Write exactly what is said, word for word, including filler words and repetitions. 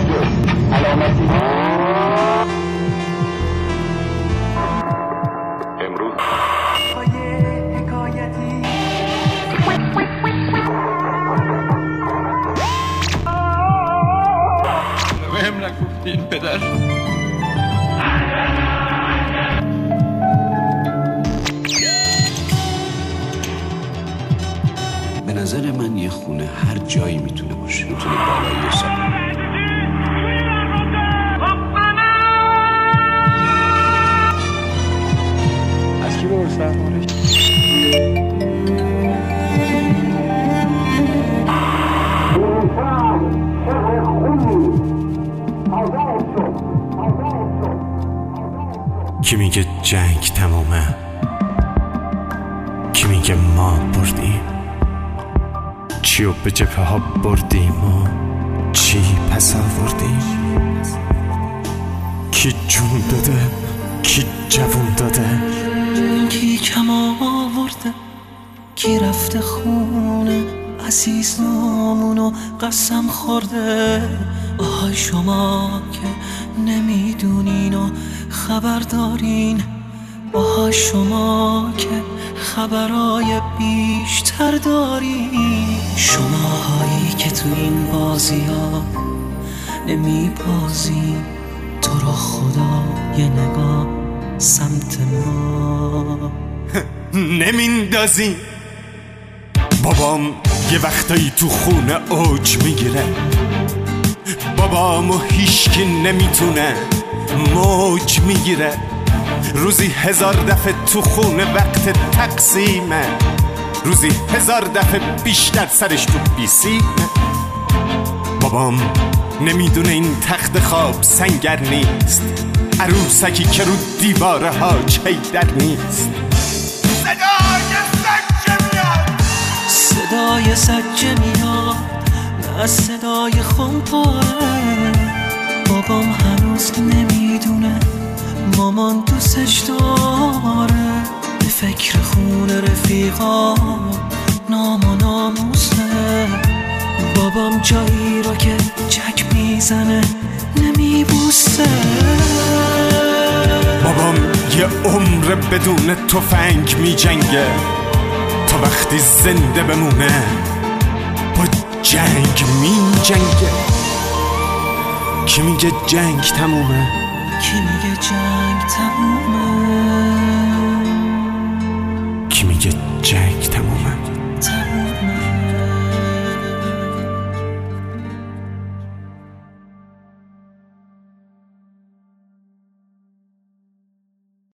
علامتی امروز حکایتی بهم نگفتین پدر. به نظر من یه خونه هر جایی میتونه باشه، میتونه بالای سر. از کی برس درمانش؟ کی میگه جنگ تمومه، کی میگه ما بردیم، چیو به جبهه ها بردیم و چی پس آوردیم، کی جون داده کی جوون داده، کی کم آورده کی رفته خونه عزیز نامونو قسم خورده. آهای شما که نمیدونین و خبر دارین، آهای شما که خبرای بیشتر دارین، شماهایی که تو این بازی ها نمی بازین، تو رو خدا یه نگاه سمت ما نمیندازی. بابام یه وقتایی تو خونه اوج میگیره، بابامو هیچکی نمیتونه موج میگیره، روزی هزار دفعه تو خونه وقت تقسیمه، روزی هزار دفعه بیشتر سرش تو بیسیمه. بابام نمیدونه این تخت خواب سنگر نیست، عروسکی که رو دیواره ها چیدر نیست. صدای سجه میاد، صدای سجه میاد، نه صدای خونپاره. بابام هنوز نمیدونه مامان دوستش داره، به فکر خونه رفیقا نام و ناموسه. بابام جایی رو که چک میزنه نمیبوسه. بابام یه عمر بدون تفنگ میجنگه تا وقتی زنده بمونه با جنگ میجنگه. کی میگه جنگ تمومه، کی میگه جنگ تمومه.